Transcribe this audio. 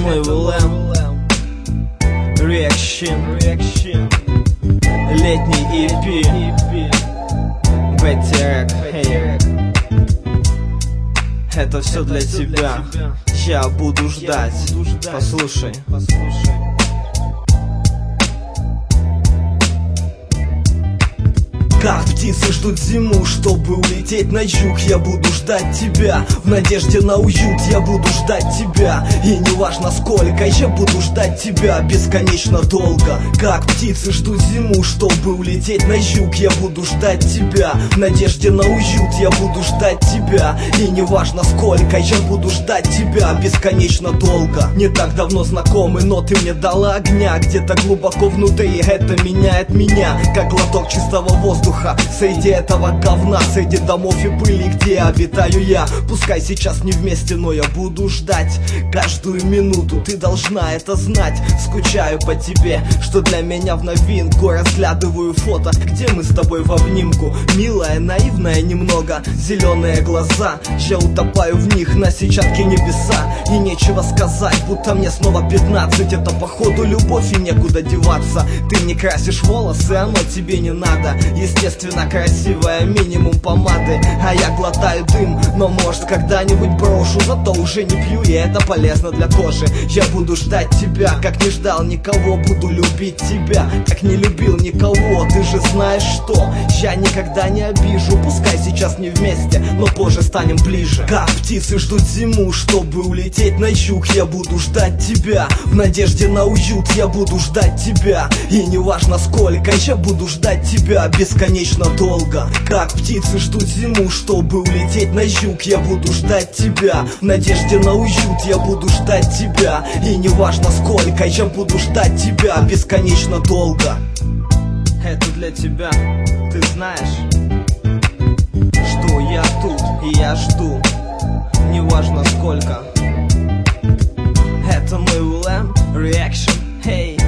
мой ВЛМ Reaction Летний EP Бэтерек, это все для тебя. Я буду ждать. Послушай. Как птицы ждут зиму, чтобы улететь на юг. Я буду ждать тебя, в надежде на уют. Я буду ждать тебя, и не важно сколько. Я буду ждать тебя бесконечно долго. Как птицы ждут зиму, чтобы улететь на юг. Я буду ждать тебя, в надежде на уют. Я буду ждать тебя, и не важно сколько. Я буду ждать тебя бесконечно долго. Не так давно знакомы, но ты мне дала огня. Где-то глубоко внутри это меняет меня, как глоток чистого воздуха среди этого говна, среди домов и пыли, где обитаю я. Пускай сейчас не вместе, но я буду ждать каждую минуту. Ты должна это знать. Скучаю по тебе, что для меня в новинку. Разглядываю фото, где мы с тобой в обнимку. Милая, наивная немного, зеленые глаза. Я утопаю в них на сетчатке небеса. И нечего сказать, будто мне снова 15. Это походу любовь и некуда деваться. Ты не красишь волосы, оно тебе не надо. Естественно красивая, минимум помады. А я глотаю дым, но может когда-нибудь брошу. Зато уже не пью, и это полезно для кожи. Я буду ждать тебя, как не ждал никого. Буду любить тебя, как не любил никого. Ты же знаешь что, я никогда не обижу. Пускай сейчас не вместе, но позже станем ближе. Как птицы ждут зиму, чтобы улететь на юг. Я буду ждать тебя, в надежде на уют. Я буду ждать тебя, и не важно сколько. Я буду ждать тебя бесконечно долго. Как птицы ждут зиму, чтобы улететь на юг. Я буду ждать тебя, в надежде на уют. Я буду ждать тебя, и не важно сколько. Я буду ждать тебя бесконечно долго. Это для тебя, ты знаешь, что я тут и я жду, неважно сколько. Это мой ВЛМ Reaction, hey.